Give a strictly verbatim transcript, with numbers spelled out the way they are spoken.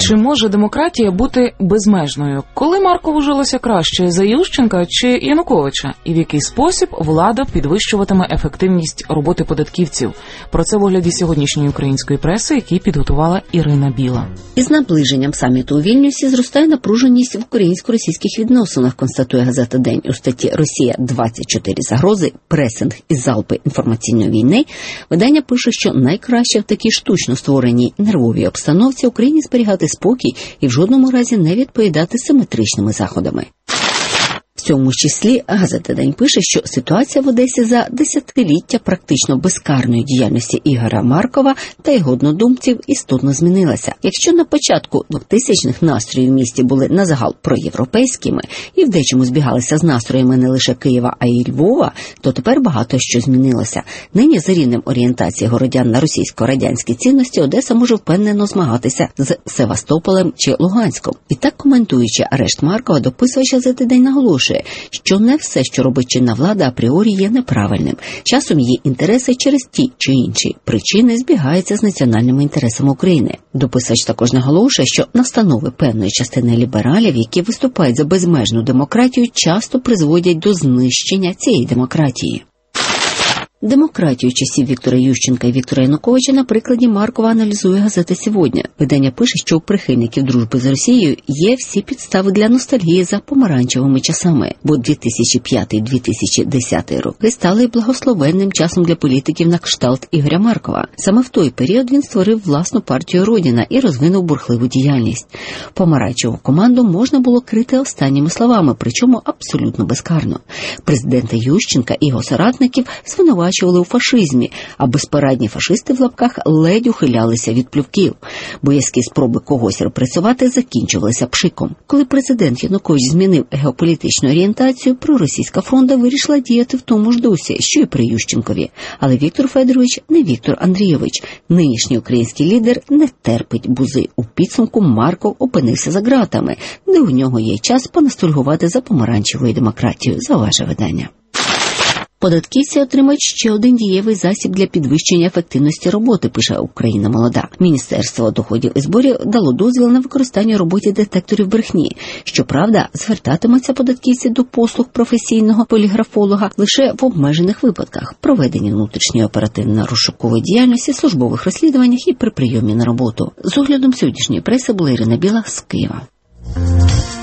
Чи може демократія бути безмежною? Коли Маркову жилося краще, за Ющенка чи Януковича? І в який спосіб влада підвищуватиме ефективність роботи податківців? Про це в огляді сьогоднішньої української преси, який підготувала Ірина Біла. Із наближенням саміту у Вільнюсі зростає напруженість в українсько-російських відносинах, констатує газета «День» у статті «Росія двадцять чотири загрози, пресинг і залпи інформаційної війни». Видання пише, що найкраще в такій штучно створеній нервовій обстановці Україні зберігати спокій і в жодному разі не відповідати симетричними заходами. В цьому числі газета «День» пише, що ситуація в Одесі за десятиліття практично безкарної діяльності Ігоря Маркова та його однодумців істотно змінилася. Якщо на початку двохтисячних настрої в місті були назагал проєвропейськими і в дечому збігалися з настроями не лише Києва, а й Львова, то тепер багато що змінилося. Нині за рівнем орієнтації городян на російсько-радянські цінності Одеса може впевнено змагатися з Севастополем чи Луганськом. І так, коментуючи арешт Маркова, дописувач газети «День» наголошує, що не все, що робить чинна влада, апріорі є неправильним. Часом її інтереси через ті чи інші причини збігаються з національними інтересами України. Дописувач також наголошує, що настанови певної частини лібералів, які виступають за безмежну демократію, часто призводять до знищення цієї демократії. Демократію часів Віктора Ющенка і Віктора Януковича на прикладі Маркова аналізує газета «Сьогодні». Видання пише, що у прихильників дружби з Росією є всі підстави для ностальгії за помаранчевими часами, бо дві тисячі п'ятий - дві тисячі десятий роки стали благословенним часом для політиків на кшталт Ігоря Маркова. Саме в той період він створив власну партію «Родина» і розвинув бурхливу діяльність. Помаранчеву команду можна було крити останніми словами, причому абсолютно безкарно. Президента Ющенка і його соратників звинувачували у фашизмі, а безпарадні фашисти в лапках ледь ухилялися від плювків. Боязкі спроби когось репресувати закінчувалися пшиком. Коли президент Янукович змінив геополітичну орієнтацію, проросійська фронта вирішила діяти в тому ж дусі, що й при Ющенкові. Але Віктор Федорович не Віктор Андрійович. Нинішній український лідер не терпить бузи. У підсумку Марков опинився за ґратами, де у нього є час поностальгувати за помаранчевою демократією, зауважує видання. Податківці отримають ще один дієвий засіб для підвищення ефективності роботи, пише «Україна молода». Міністерство доходів і зборів дало дозвіл на використання у роботі детекторів брехні. Щоправда, звертатимуться податківці до послуг професійного поліграфолога лише в обмежених випадках – проведенні внутрішньої оперативно-розшукової діяльності, службових розслідуваннях і при прийомі на роботу. З оглядом сьогоднішньої преси була Ірина Біла з Києва.